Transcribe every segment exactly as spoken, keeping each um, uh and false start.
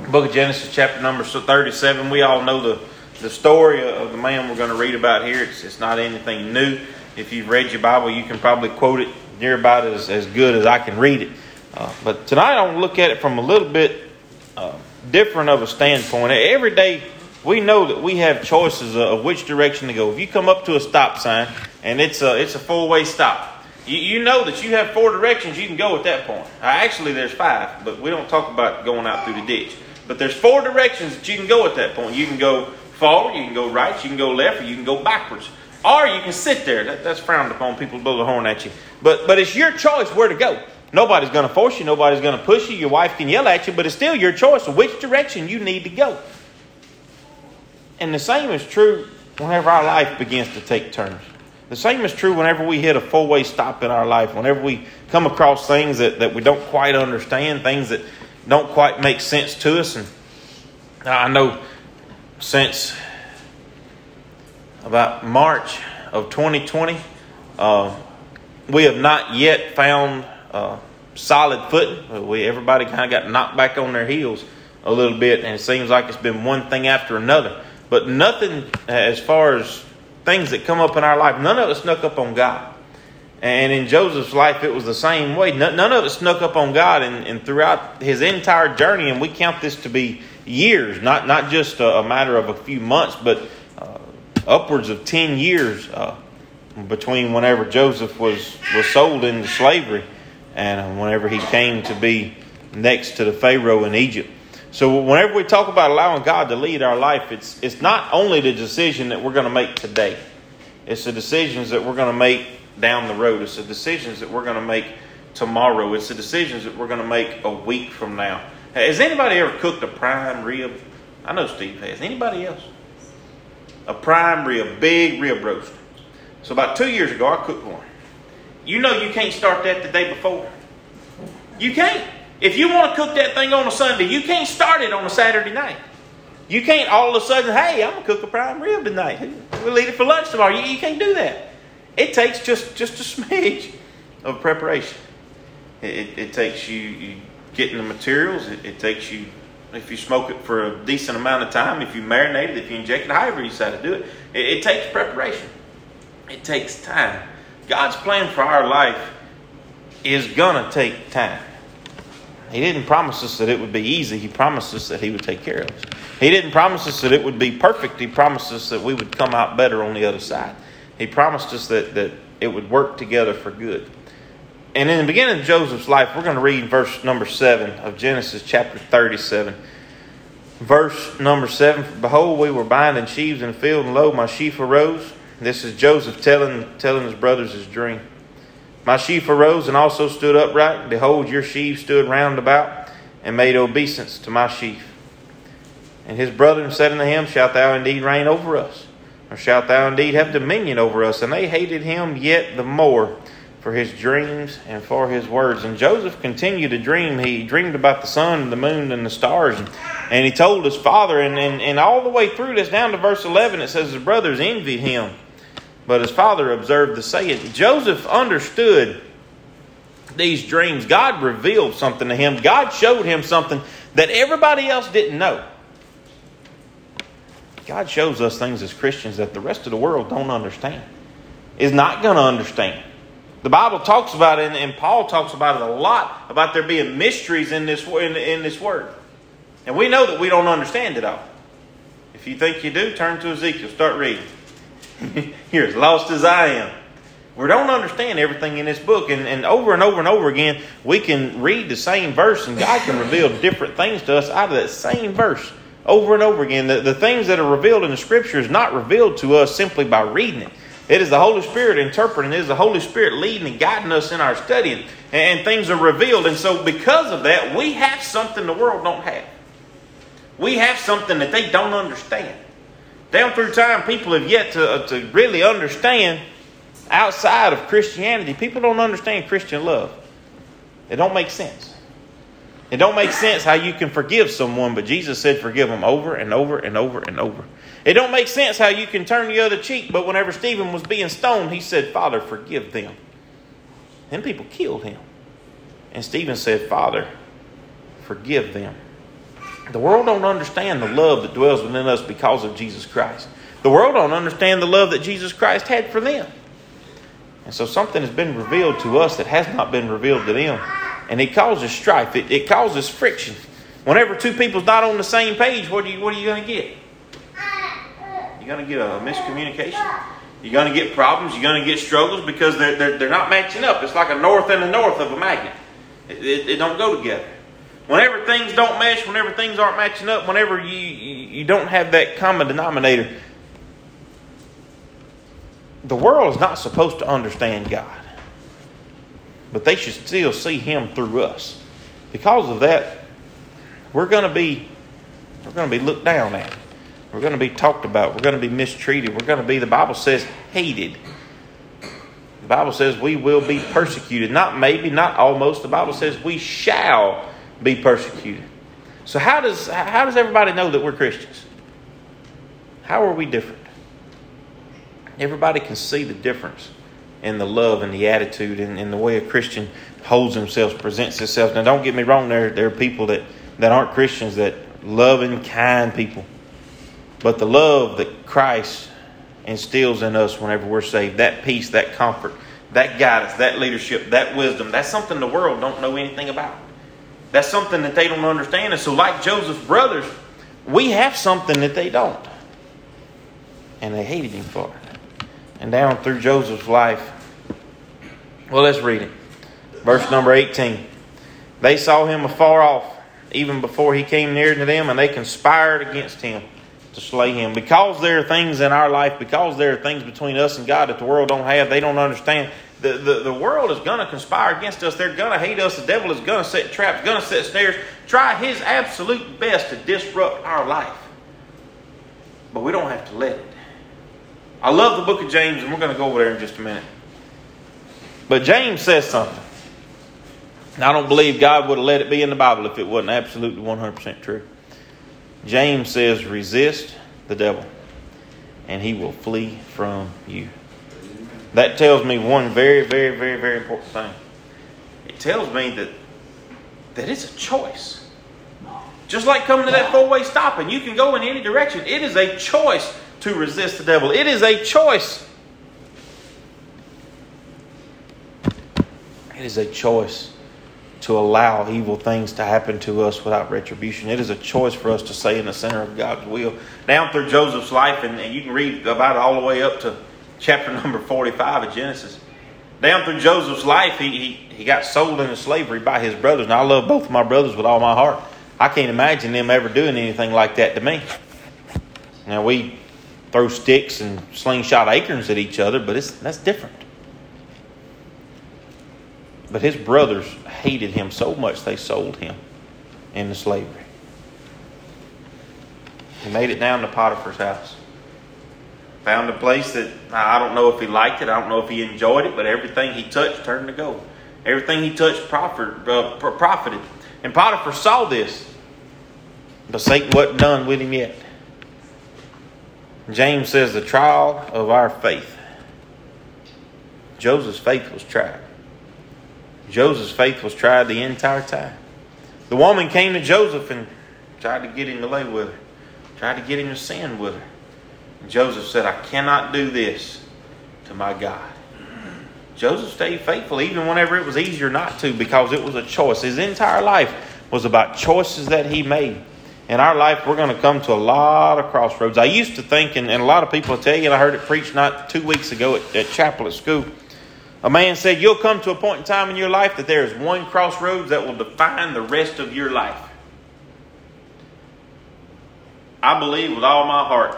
Book of Genesis, chapter number thirty-seven. We all know the, the story of the man we're going to read about here. It's, it's not anything new. If you've read your Bible, you can probably quote it near about as, as good as I can read it. Uh, but tonight I want to look at it from a little bit uh, different of a standpoint. Every day we know that we have choices of which direction to go. If you come up to a stop sign and it's a, it's a four-way stop, You, you know that you have four directions you can go at that point. Uh, actually, there's five, but we don't talk about going out through the ditch. But there's four directions that you can go at that point. You can go forward, you can go right, you can go left, or you can go backwards. Or you can sit there. That, that's frowned upon. People blow the horn at you. But, but it's your choice where to go. Nobody's going to force you. Nobody's going to push you. Your wife can yell at you, but it's still your choice of which direction you need to go. And the same is true whenever our life begins to take turns. The same is true whenever we hit a four-way stop in our life. Whenever we come across things that, that we don't quite understand, things that don't quite make sense to us. And I know since about March of twenty twenty, uh, we have not yet found uh, solid footing. We everybody kind of got knocked back on their heels a little bit, and it seems like it's been one thing after another. But nothing as far as things that come up in our life, none of it snuck up on God. And in Joseph's life, it was the same way. None of it snuck up on God. And, and throughout his entire journey, and we count this to be years, not, not just a, a matter of a few months, but uh, upwards of ten years uh, between whenever Joseph was, was sold into slavery and whenever he came to be next to the Pharaoh in Egypt. So whenever we talk about allowing God to lead our life, it's it's not only the decision that we're going to make today. It's the decisions that we're going to make down the road. It's the decisions that we're going to make tomorrow. It's the decisions that we're going to make a week from now. Has anybody ever cooked a prime rib? I know Steve has. Anybody else? A prime rib, big rib roast. So about two years ago, I cooked one. You know you can't start that the day before. You can't. If you want to cook that thing on a Sunday, you can't start it on a Saturday night. You can't all of a sudden, hey, I'm going to cook a prime rib tonight. We'll eat it for lunch tomorrow. You, you can't do that. It takes just, just a smidge of preparation. It, it, it takes you, you getting the materials. It, it takes you, if you smoke it for a decent amount of time, if you marinate it, if you inject it, however you decide to do it, it, it takes preparation. It takes time. God's plan for our life is going to take time. He didn't promise us that it would be easy. He promised us that he would take care of us. He didn't promise us that it would be perfect. He promised us that we would come out better on the other side. He promised us that, that it would work together for good. And in the beginning of Joseph's life, we're going to read verse number seven of Genesis chapter thirty-seven. Verse number seven, behold, we were binding sheaves in the field, and lo, my sheaf arose. This is Joseph telling, telling his brothers his dream. My sheaf arose and also stood upright. Behold, your sheaves stood round about and made obeisance to my sheaf. And his brethren said unto him, shalt thou indeed reign over us? Or shalt thou indeed have dominion over us? And they hated him yet the more for his dreams and for his words. And Joseph continued to dream. He dreamed about the sun and the moon and the stars. And, and he told his father, and, and, and all the way through this, down to verse eleven, it says his brothers envied him. But his father observed the saying. Joseph understood these dreams. God revealed something to him. God showed him something that everybody else didn't know. God shows us things as Christians that the rest of the world don't understand. Is not going to understand. The Bible talks about it, and Paul talks about it a lot, about there being mysteries in this, in, in this word. And we know that we don't understand it all. If you think you do, turn to Ezekiel. Start reading. You're as lost as I am. We don't understand everything in this book. And, and over and over and over again, we can read the same verse and God can reveal different things to us out of that same verse over and over again. The, the things that are revealed in the Scripture is not revealed to us simply by reading it. It is the Holy Spirit interpreting. It is the Holy Spirit leading and guiding us in our studying. And, and things are revealed. And so because of that, we have something the world don't have. We have something that they don't understand. Down through time, people have yet to, uh, to really understand outside of Christianity. People don't understand Christian love. It don't make sense. It don't make sense how you can forgive someone, but Jesus said forgive them over and over and over and over. It don't make sense how you can turn the other cheek, but whenever Stephen was being stoned, he said, Father, forgive them. Then people killed him. And Stephen said, Father, forgive them. The world don't understand the love that dwells within us because of Jesus Christ. The world don't understand the love that Jesus Christ had for them. And so something has been revealed to us that has not been revealed to them. And it causes strife. It, it causes friction. Whenever two people's not on the same page, what are you, what are you going to get? You're going to get a miscommunication. You're going to get problems. You're going to get struggles because they're, they're, they're not matching up. It's like a north and a north of a magnet. It, it, it don't go together. Whenever things don't mesh, whenever things aren't matching up, whenever you, you, you don't have that common denominator, the world is not supposed to understand God. But they should still see Him through us. Because of that, we're going to be we're going to be looked down at. We're going to be talked about. We're going to be mistreated. We're going to be, the Bible says, hated. The Bible says we will be persecuted. Not maybe, not almost. The Bible says we shall be persecuted. So how does how does everybody know that we're Christians? How are we different? Everybody can see the difference in the love and the attitude and, and the way a Christian holds himself, presents himself. Now, don't get me wrong. There, there are people that, that aren't Christians, that loving, kind people. But the love that Christ instills in us whenever we're saved, that peace, that comfort, that guidance, that leadership, that wisdom, that's something the world don't know anything about. That's something that they don't understand. And so like Joseph's brothers, we have something that they don't. And they hated him for it. And down through Joseph's life, well, let's read it. Verse number eighteen. They saw him afar off, even before he came near to them, and they conspired against him to slay him. Because there are things in our life, because there are things between us and God that the world don't have, they don't understand. The, the, the world is going to conspire against us. They're going to hate us. The devil is going to set traps, going to set snares, try his absolute best to disrupt our life. But we don't have to let it. I love the book of James, and we're going to go over there in just a minute. But James says something. I don't believe God would have let it be in the Bible if it wasn't absolutely one hundred percent true. James says, resist the devil, and he will flee from you. That tells me one very, very, very, very important thing. It tells me that, that it's a choice. Just like coming to that four-way stop, and you can go in any direction. It is a choice to resist the devil. It is a choice. It is a choice to allow evil things to happen to us without retribution. It is a choice for us to stay in the center of God's will. Down through Joseph's life, and, and you can read about it all the way up to chapter number forty-five of Genesis. Down through Joseph's life, he, he, he got sold into slavery by his brothers. Now, I love both of my brothers with all my heart. I can't imagine them ever doing anything like that to me. Now, we throw sticks and slingshot acorns at each other, but it's that's different. But his brothers hated him so much they sold him into slavery. He made it down to Potiphar's house. Found a place that, I don't know if he liked it, I don't know if he enjoyed it, but everything he touched turned to gold. Everything he touched profit, uh, profited. And Potiphar saw this, but Satan wasn't done with him yet. James says the trial of our faith. Joseph's faith was tried. Joseph's faith was tried the entire time. The woman came to Joseph and tried to get him to lay with her. Tried to get him to sin with her. And Joseph said, I cannot do this to my God. Joseph stayed faithful even whenever it was easier not to, because it was a choice. His entire life was about choices that he made. In our life, we're going to come to a lot of crossroads. I used to think, and, and a lot of people tell you, and I heard it preached not two weeks ago at, at chapel at school. A man said, you'll come to a point in time in your life that there is one crossroads that will define the rest of your life. I believe with all my heart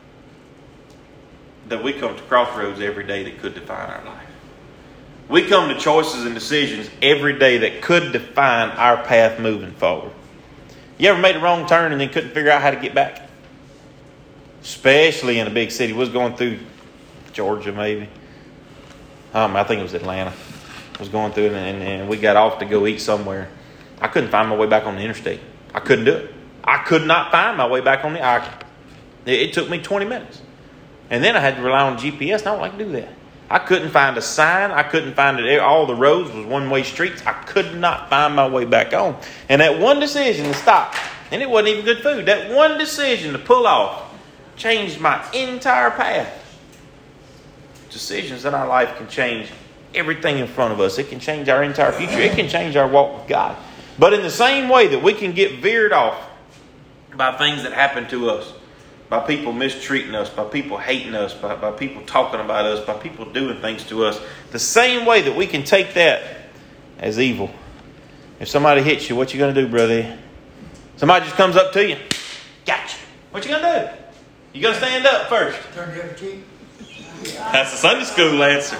that we come to crossroads every day that could define our life. We come to choices and decisions every day that could define our path moving forward. You ever made a wrong turn and then couldn't figure out how to get back? Especially in a big city. We was going through Georgia maybe. Um, I think it was Atlanta. I was going through it and, and we got off to go eat somewhere. I couldn't find my way back on the interstate. I couldn't do it. I could not find my way back on the... I, it, it took me twenty minutes. And then I had to rely on G P S, and I don't like to do that. I couldn't find a sign. I couldn't find it. All the roads was one-way streets. I could not find my way back on. And that one decision to stop And it wasn't even good food. That one decision to pull off changed my entire path. Decisions in our life can change everything in front of us. It can change our entire future. It can change our walk with God. But in the same way that we can get veered off by things that happen to us, by people mistreating us, by people hating us, by, by people talking about us, by people doing things to us, the same way that we can take that as evil. If somebody hits you, what you going to do, brother? Somebody just comes up to you. Gotcha. What you going to do? You going to stand up first. Turn the other cheek. That's the Sunday school answer.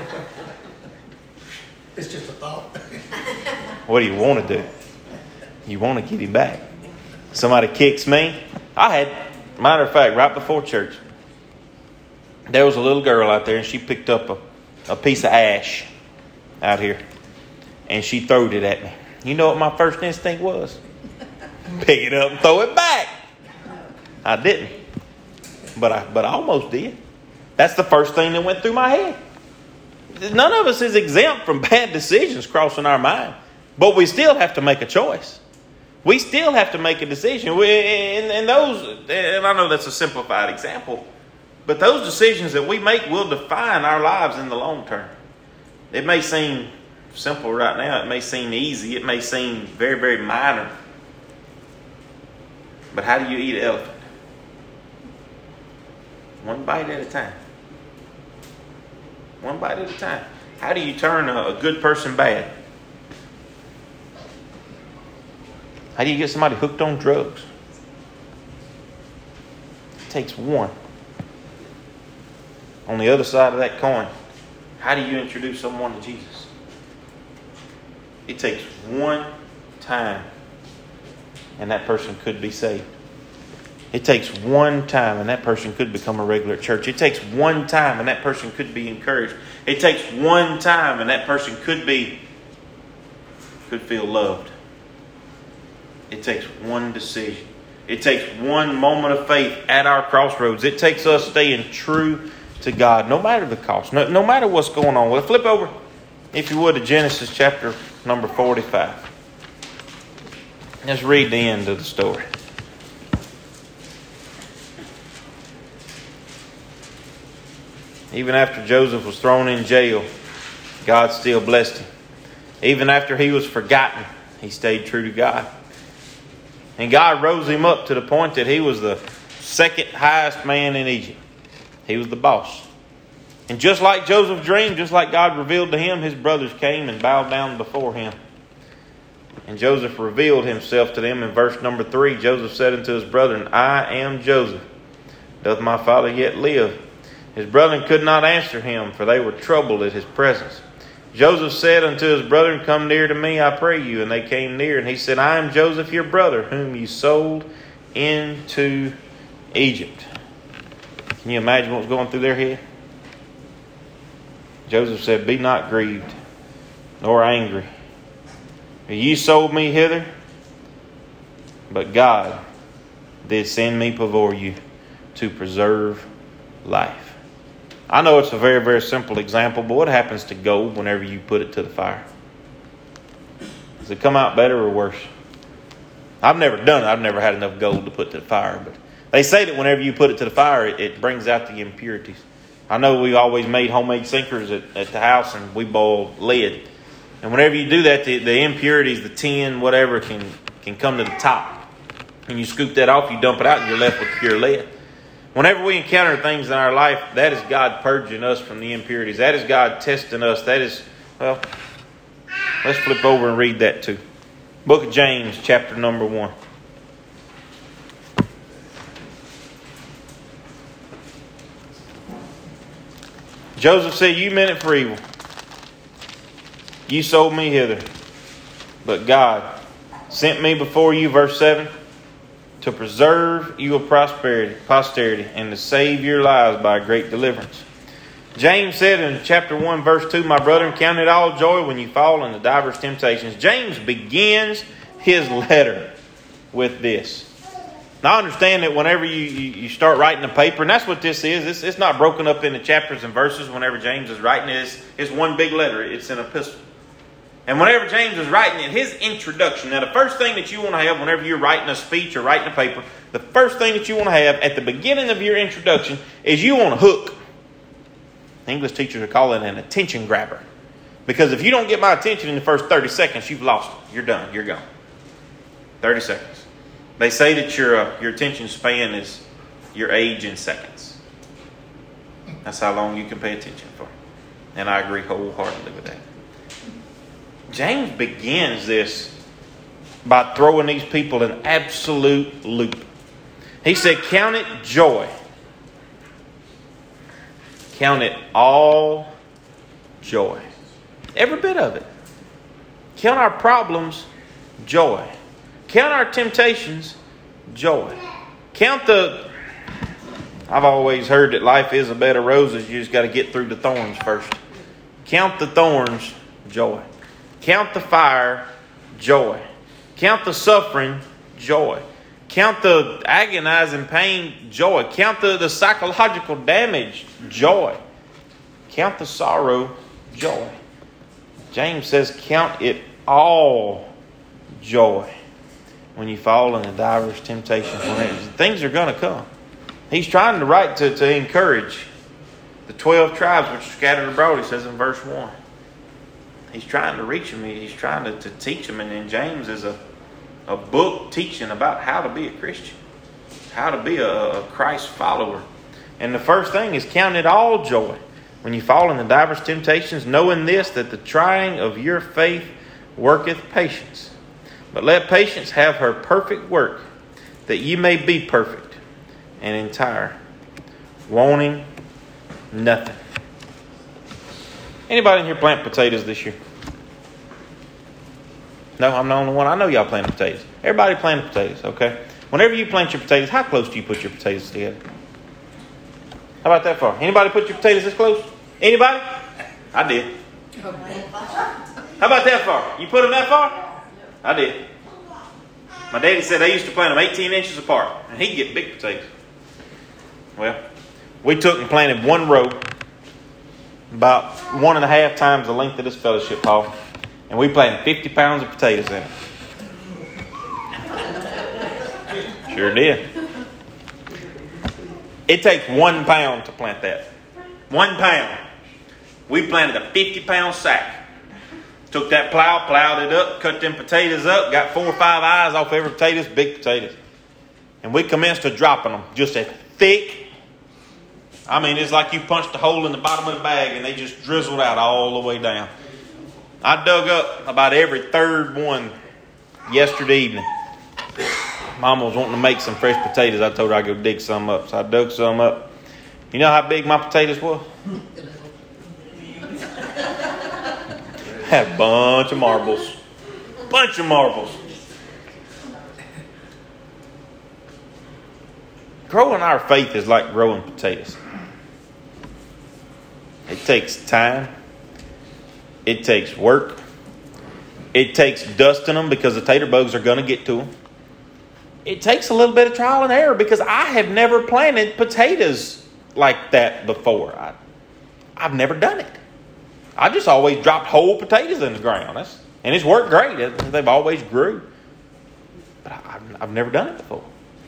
It's just a thought. What do you want to do? You want to get him back. Somebody kicks me. I had, matter of fact, right before church, there was a little girl out there and she picked up a, a piece of ash out here and she throwed it at me. You know what my first instinct was? Pick it up and throw it back. I didn't. But I, but I almost did. That's the first thing that went through my head. None of us is exempt from bad decisions crossing our mind. But we still have to make a choice. We still have to make a decision. We, and, and those, and I know that's a simplified example, but those decisions that we make will define our lives in the long term. It may seem simple right now. It may seem easy. It may seem very, very minor. But how do you eat an elephant? One bite at a time. One bite at a time. How do you turn a, a good person bad? How do you get somebody hooked on drugs? It takes one. On the other side of that coin, how do you introduce someone to Jesus? It takes one time and that person could be saved. It takes one time and that person could become a regular at church. It takes one time and that person could be encouraged. It takes one time and that person could be, could feel loved. It takes one decision. It takes one moment of faith at our crossroads. It takes us staying true to God, no matter the cost, no, no matter what's going on. Well, flip over, if you would, to Genesis chapter number forty-five. Let's read the end of the story. Even after Joseph was thrown in jail, God still blessed him. Even after he was forgotten, he stayed true to God. And God rose him up to the point that he was the second highest man in Egypt. He was the boss. And just like Joseph dreamed, just like God revealed to him, his brothers came and bowed down before him. And Joseph revealed himself to them in verse number three. Joseph said unto his brethren, I am Joseph. Doth my father yet live? His brethren could not answer him, for they were troubled at his presence. Joseph said unto his brethren, Come near to me, I pray you. And they came near, and he said, I am Joseph your brother, whom you sold into Egypt. Can you imagine what was going through their head? Joseph said, Be not grieved, nor angry. For ye sold me hither, but God did send me before you to preserve life. I know it's a very, very simple example, but what happens to gold whenever you put it to the fire? Does it come out better or worse? I've never done it. I've never had enough gold to put to the fire, but they say that whenever you put it to the fire, it, it brings out the impurities. I know we always made homemade sinkers at, at the house, and we boil lead. And whenever you do that, the, the impurities, the tin, whatever, can, can come to the top. And you scoop that off, you dump it out, and you're left with pure lead. Whenever we encounter things in our life, that is God purging us from the impurities. That is God testing us. That is, well, let's flip over and read that too. Book of James, chapter number one. Joseph said, You meant it for evil. You sold me hither. But God sent me before you, verse seven, to preserve you of prosperity, posterity, and to save your lives by a great deliverance. James said in chapter one, verse two, My brethren, count it all joy when you fall into divers temptations. James begins his letter with this. Now, I understand that whenever you, you, you start writing a paper, and that's what this is, it's, it's not broken up into chapters and verses whenever James is writing it. It's, it's one big letter. It's an epistle. And whenever James was writing it, his introduction, now the first thing that you want to have whenever you're writing a speech or writing a paper, the first thing that you want to have at the beginning of your introduction is you want a hook. English teachers are calling it an attention grabber. Because if you don't get my attention in the first thirty seconds, you've lost it. You're done. You're gone. thirty seconds. They say that your, uh, your attention span is your age in seconds. That's how long you can pay attention for. And I agree wholeheartedly with that. James begins this by throwing these people an absolute loop. He said, count it joy. Count it all joy. Every bit of it. Count our problems joy. Count our temptations joy. Count the... I've always heard that life is a bed of roses. You just got to get through the thorns first. Count the thorns joy. Count the fire joy. Count the suffering joy. Count the agonizing pain joy. Count the, the psychological damage joy. Count the sorrow joy. James says, count it all joy when you fall into diverse temptations. When things are going to come. He's trying to write to, to encourage the twelve tribes which are scattered abroad, he says in verse one. He's trying to reach them. He's trying to, to teach them. And then James is a, a book teaching about how to be a Christian. How to be a, a Christ follower. And the first thing is count it all joy when you fall into diverse temptations, knowing this, that the trying of your faith worketh patience. But let patience have her perfect work, that ye may be perfect and entire, wanting nothing. Anybody in here plant potatoes this year? No, I'm the only one. I know y'all planted potatoes. Everybody planted potatoes, okay? Whenever you plant your potatoes, how close do you put your potatoes together? How about that far? Anybody put your potatoes this close? Anybody? I did. How about that far? You put them that far? I did. My daddy said they used to plant them eighteen inches apart, and he'd get big potatoes. Well, we took and planted one row, about one and a half times the length of this fellowship hall, and we planted fifty pounds of potatoes in it. Sure did. It takes one pound to plant that. One pound. We planted a fifty pound sack. Took that plow, plowed it up, cut them potatoes up, got four or five eyes off every potatoes, big potatoes. And we commenced to dropping them. Just a thick, I mean, it's like you punched a hole in the bottom of the bag and they just drizzled out all the way down. I dug up about every third one yesterday evening. Mama was wanting to make some fresh potatoes. I told her I'd go dig some up. So I dug some up. You know how big my potatoes was? Had a bunch of marbles. Bunch of marbles. Growing our faith is like growing potatoes. It takes time. It takes work. It takes dusting them because the tater bugs are going to get to them. It takes a little bit of trial and error because I have never planted potatoes like that before. I, I've never done it. I just always dropped whole potatoes in the ground. That's, and it's worked great. They've always grew. But I, I've, I've never done it before.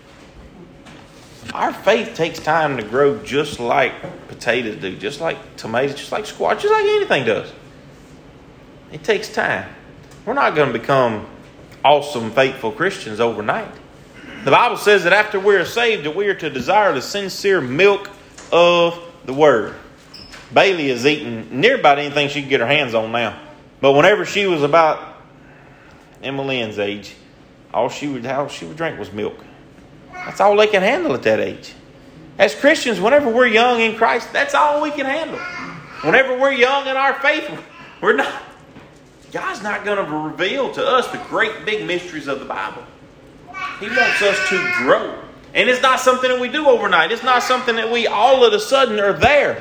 Our faith takes time to grow just like potatoes do, just like tomatoes, just like squash, just like anything does. It takes time. We're not going to become awesome, faithful Christians overnight. The Bible says that after we are saved, that we are to desire the sincere milk of the Word. Bailey is eating near about anything she can get her hands on now. But whenever she was about Emma Lynn's age, all she would, all she would drink was milk. That's all they can handle at that age. As Christians, whenever we're young in Christ, that's all we can handle. Whenever we're young in our faith, we're not... God's not going to reveal to us the great big mysteries of the Bible. He wants us to grow. And it's not something that we do overnight. It's not something that we all of a sudden are there.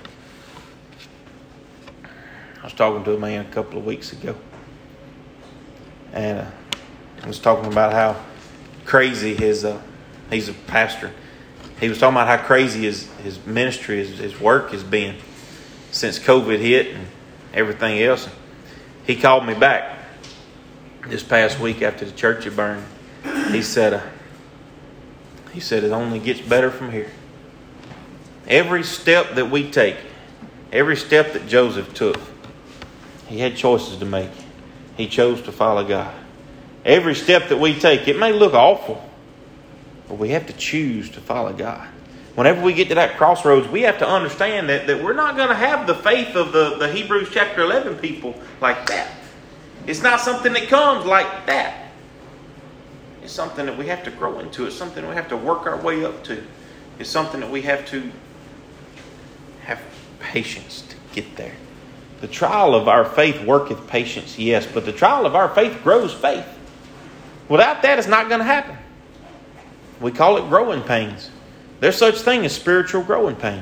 I was talking to a man a couple of weeks ago. And uh, I was talking about how crazy his... Uh, he's a pastor. He was talking about how crazy his, his ministry, his, his work has been since COVID hit and everything else. He called me back this past week after the church had burned. He said, uh, he said, it only gets better from here. Every step that we take, every step that Joseph took, he had choices to make. He chose to follow God. Every step that we take, it may look awful, but we have to choose to follow God. Whenever we get to that crossroads, we have to understand that, that we're not going to have the faith of the, the Hebrews chapter eleven people like that. It's not something that comes like that. It's something that we have to grow into. It's something we have to work our way up to. It's something that we have to have patience to get there. The trial of our faith worketh patience, yes, but the trial of our faith grows faith. Without that, it's not going to happen. We call it growing pains. There's such thing as spiritual growing pains.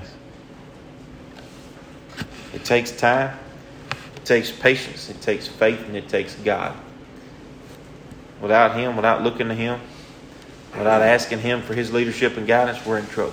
It takes time. It takes patience. It takes faith. And it takes God. Without Him, without looking to Him, without asking Him for His leadership and guidance, we're in trouble.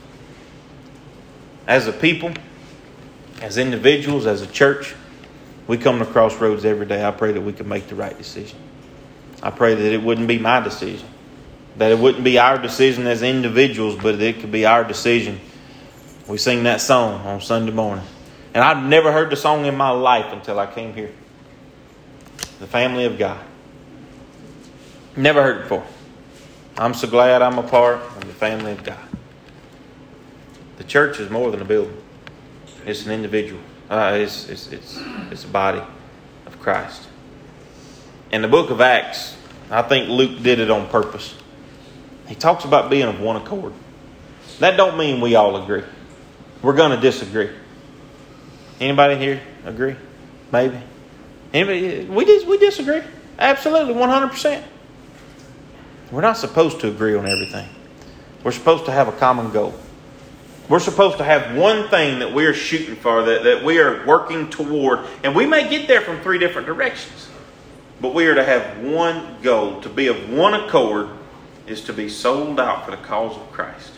As a people, as individuals, as a church, we come to crossroads every day. I pray that we can make the right decision. I pray that it wouldn't be my decision. That it wouldn't be our decision as individuals, but it could be our decision. We sing that song on Sunday morning. And I've never heard the song in my life until I came here. The family of God. Never heard it before. I'm so glad I'm a part of the family of God. The church is more than a building. It's an individual. Uh, it's, it's, it's, it's a body of Christ. In the book of Acts, I think Luke did it on purpose. He talks about being of one accord. That don't mean we all agree. We're going to disagree. Anybody here agree? Maybe. Anybody? We dis- we disagree. Absolutely, one hundred percent. We're not supposed to agree on everything. We're supposed to have a common goal. We're supposed to have one thing that we're shooting for, that, that we are working toward. And we may get there from three different directions. But we are to have one goal. To be of one accord is to be sold out for the cause of Christ.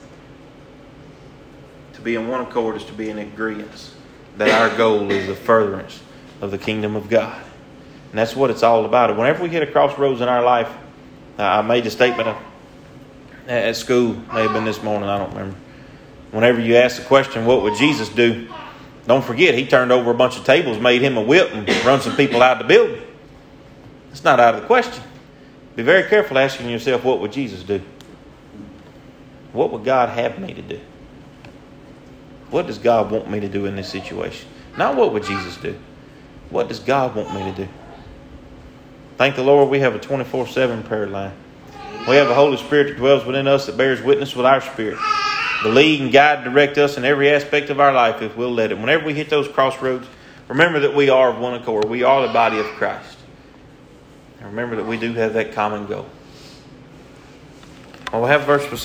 To be in one accord is to be in agreement that our goal is the furtherance of the kingdom of God. And that's what it's all about. Whenever we hit a crossroads in our life, uh, I made a statement at school, may have been this morning, I don't remember. Whenever you ask the question, what would Jesus do? Don't forget, He turned over a bunch of tables, made Him a whip, and run some people out of the building. It's not out of the question. Be very careful asking yourself, what would Jesus do? What would God have me to do? What does God want me to do in this situation? Not what would Jesus do. What does God want me to do? Thank the Lord we have a twenty-four seven prayer line. We have the Holy Spirit that dwells within us that bears witness with our spirit. To lead and guide and direct us in every aspect of our life if we'll let it. Whenever we hit those crossroads, remember that we are of one accord. We are the body of Christ. And remember that we do have that common goal. Well, we'll have verse